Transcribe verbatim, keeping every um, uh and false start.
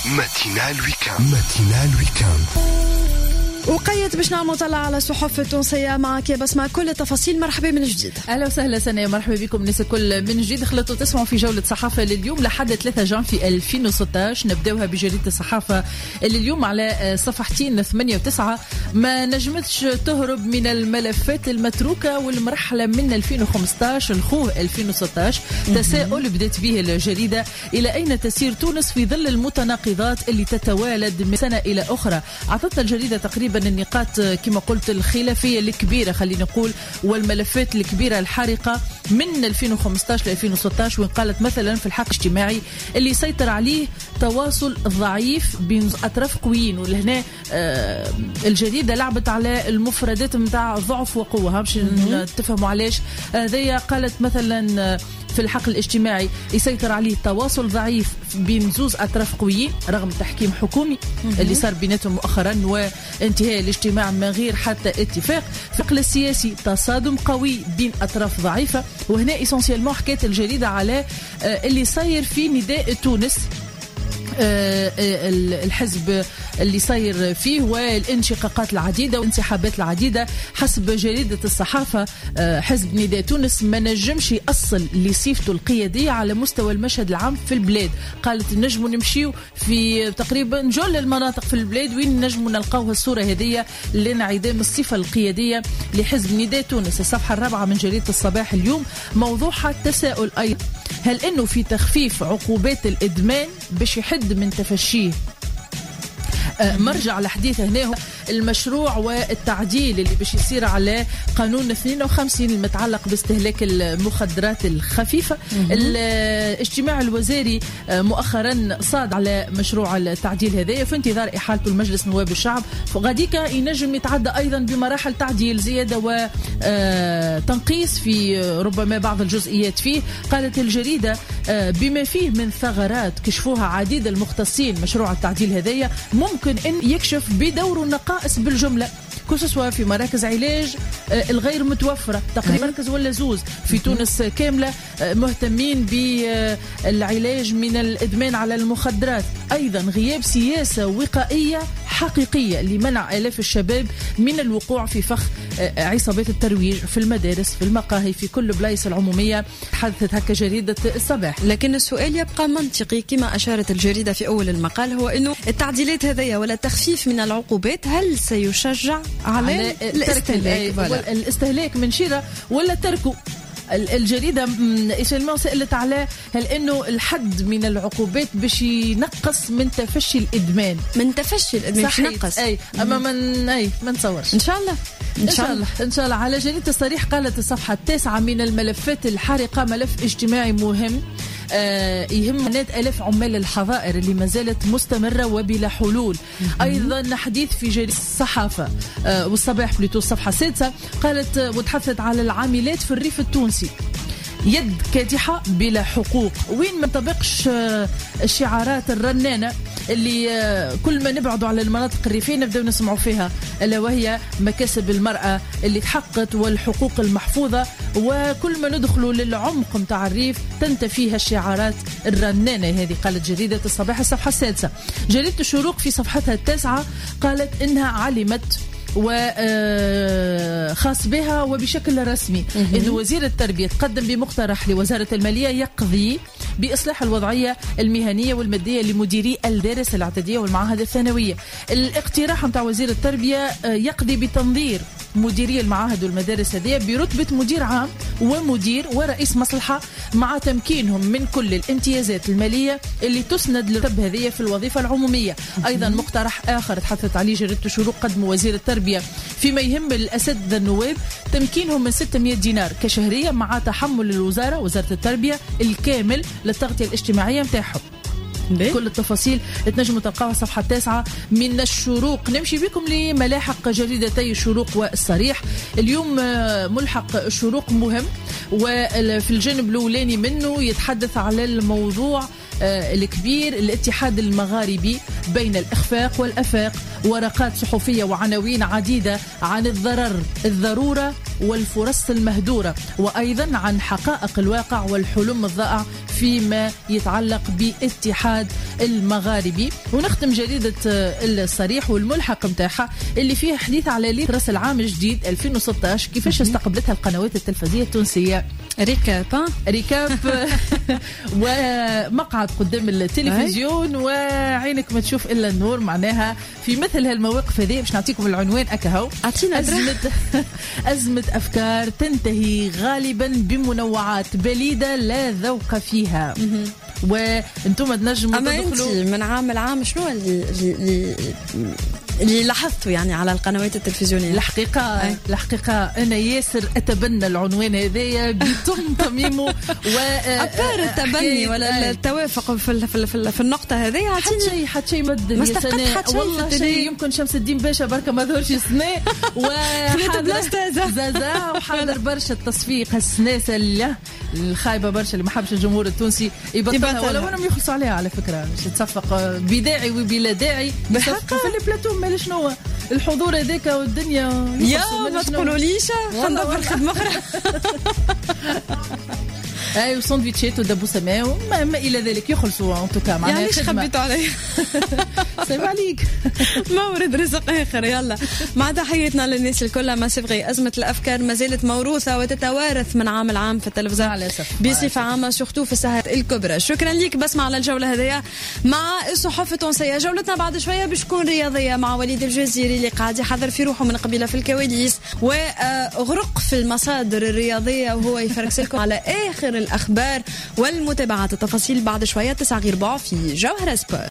ماتينال ويكاند. ماتينال ويكاند. وقيت باش نعمل طلع على الصحف التونسية معك بسمع كل التفاصيل. مرحبا من جديد. أهلا وسهلا سنة، مرحبا بكم ناس الكل من جديد. خلطوا تسمعوا في جولة صحافة لليوم لحد ثلاثة جانفي ألفين وستة عشر. نبداوها بجريدة الصحافة اللي اليوم على صفحتين ثمانية وتسعة. ما نجمتش تهرب من الملفات المتروكة والمرحلة من ألفين وخمسة عشر الخوه ألفين وستة عشر. تساؤل بدأت به الجريدة: إلى أين تسير تونس في ظل المتناقضات اللي تتوالد من سنة إلى أخرى؟ أعطتنا الجريدة تقريبا النقاط كما قلت الخلافية الكبيرة خلينا نقول والملفات الكبيرة الحارقة من ألفين وخمسة عشر ل ألفين وستة عشر. وين قالت مثلا في الحق الاجتماعي اللي يسيطر عليه تواصل ضعيف بين أطراف قويين. ولهنا آه الجريدة لعبت على المفردات متاع ضعف وقوة باش تفهموا علاش هذيا. قالت مثلا في الحق الاجتماعي يسيطر عليه تواصل ضعيف بين زوز أطراف قويين رغم تحكيم حكومي اللي صار بيناتهم مؤخرا وانتهاء الاجتماع من غير حتى اتفاق. في الحقل السياسي تصادم قوي بين أطراف ضعيفة. وهنا إسانسيالمون حكاية الجريدة على اللي صاير في نداء تونس، الحزب اللي صاير فيه والانشقاقات العديدة والانسحابات العديدة. حسب جريدة الصحافة حزب نداء تونس ما نجمش يأصل لصيفته القيادية على مستوى المشهد العام في البلاد. قالت نجموا نمشيو في تقريبا جل المناطق في البلاد وين نجموا نلقاوها الصورة هذه لانعدام الصفة القيادية لحزب نداء تونس. الصفحة الرابعة من جريدة الصباح اليوم موضوعها التساؤل أيضا: هل إنه في تخفيف عقوبات الإدمان باش يحد من تفشيه؟ مرجع الحديث هنا هو المشروع والتعديل اللي باش يصير على قانون اثنين وخمسين المتعلق باستهلاك المخدرات الخفيفة. الاجتماع الوزاري مؤخرا صاد على مشروع التعديل هذا في انتظار إحالته المجلس نواب الشعب. فغاديك ينجم يتعدى أيضا بمراحل تعديل زيادة وتنقيص في ربما بعض الجزئيات فيه. قالت الجريدة بما فيه من ثغرات كشفوها عديد المختصين مشروع التعديل هذايا ممكن أن يكشف بدور النقائص بالجملة خصوصا في مراكز علاج الغير متوفرة تقريبا مركز ولا زوز في تونس كاملة مهتمين بالعلاج من الإدمان على المخدرات. أيضا غياب سياسة وقائية حقيقية لمنع آلاف الشباب من الوقوع في فخ عصابات الترويج في المدارس في المقاهي في كل بلايص العمومية. حدثت هكا جريدة الصباح. لكن السؤال يبقى منطقي كما أشارت الجريدة في أول المقال، هو أنه التعديلات هذيا ولا التخفيف من العقوبات هل سيشجع على, على الاستهلاك الاستهلاك من شراء ولا تركه؟ الجريدة إسلام سألت على هل إنه الحد من العقوبات باش ينقص من تفشي الإدمان من تفشي الإدمان باش ينقص أي أما من أي ما نتصورش إن شاء الله إن شاء الله إن شاء الله. على جريدة الصريح قالت الصفحة التاسعة من الملفات الحارقة ملف اجتماعي مهم آه يهم نات ألف عمال الحظائر اللي ما زالت مستمرة وبلا حلول. أيضا حديث في جريدة الصحافة آه والصباح بليتو الصفحة السادسة قالت آه وتحدثت على العاملات في الريف التونسي يد كادحة بلا حقوق. وين ما طبقش آه الشعارات الرنانة اللي آه كل ما نبعدوا على المناطق الريفية نبدأ نسمعوا فيها ألا وهي مكاسب المرأة اللي تحققت والحقوق المحفوظة. وكل ما ندخلوا للعمق متاع الريف تنتفي فيها الشعارات الرنانة هذه. قالت جريدة الصباح الصفحة السادسة. جريدة الشروق في صفحتها التاسعة قالت إنها علمت وخاص بها وبشكل رسمي إن وزير التربية تقدم بمقترح لوزارة المالية يقضي بإصلاح الوضعية المهنية والمادية لمديري الدارس الاعدادية والمعاهد الثانوية. الاقتراح متاع وزير التربية يقضي بتنظير مديري المعاهد والمدارس هذه برتبة مدير عام ومدير ورئيس مصلحة مع تمكينهم من كل الامتيازات المالية اللي تسند للرتب هذه في الوظيفة العمومية. أيضا مقترح آخر تحدثت عليه جريدة الشروق قدم وزير التربية فيما يهم الأساتذة النواب تمكينهم من ستمائة دينار كشهرية مع تحمل الوزارة وزارة التربية الكامل للتغطية الاجتماعية متاعهم. كل التفاصيل تنجموا تلقاوها صفحة تاسعة من الشروق. نمشي بكم لملاحق جريدتي الشروق والصريح. اليوم ملحق الشروق مهم وفي الجانب الأولاني منه يتحدث على الموضوع الكبير الاتحاد المغاربي بين الإخفاق والأفاق، ورقات صحفية وعناوين عديدة عن الضرر الضرورة والفرص المهدورة، وأيضا عن حقائق الواقع والحلم الضائع فيما يتعلق باتحاد المغاربي. ونختم جريدة الصريح والملحق متاعها اللي فيها حديث على ليلة رأس العام الجديد ألفين وستة عشر كيفاش استقبلتها القنوات التلفزية التونسية. ريكاب ريكاب ومقعد قدام التلفزيون وعينك ما تشوف إلا النور. معناها في مثل هالمواقف هذه باش نعطيكم العنوان أكهو: أزمة أزمة أفكار تنتهي غالبا بمنوعات بليدة لا ذوق فيها. وانتم تنجموا تدخلوا. أما من عام العام شنو اللي, اللي اللي لاحظته يعني على القنوات التلفزيونية؟ الحقيقة أي. الحقيقة أنا ياسر أتبنى العنوان هذايا بتم تصميمه و أبار التبني ولا التوافق في في في, في النقطة هذه. حتى شيء حتى شيء مد ما استفدت والله شيء يمكن شمس الدين باشا بركة ما ظهرش سنة وحاضر زازا وحاضر برشا التصفيق هالسناسة اللي الخايبة برشا اللي ما حبش الجمهور التونسي يبطلها ولو أنهم يخلصوا عليها على فكرة مش تتصفق بداعي وبلا داعي بحق في البلاتو مال شنو الحضور هذاك والدنيا يا ما تقولوا ليش خلنا في الخدمة أخرى. اي وساندويتشات ودبوسه وما ما الى ذلك يخلصوا ان توكا معناها يعني خبيتوا علي سلام عليك مورد رزق اخر. يلا مع تحياتنا للناس الكل. ما سبغي ازمه الافكار ما زالت موروثه وتتوارث من عام العام في التلفزيون على اسف بصفه عامه سورتو في الساحات الكبرى. شكرا ليك بسمع على الجوله هذه مع الصحف التونسيه. جولتنا بعد شويه باش تكون رياضيه مع وليد الجزيري اللي قاعد يحضر في روحه من قبيله في الكواليس وغرق في المصادر الرياضيه وهو يفركس لكم على اخر الأخبار والمتابعات. التفاصيل بعد شوية تسعة غير في جوهرة سبورت.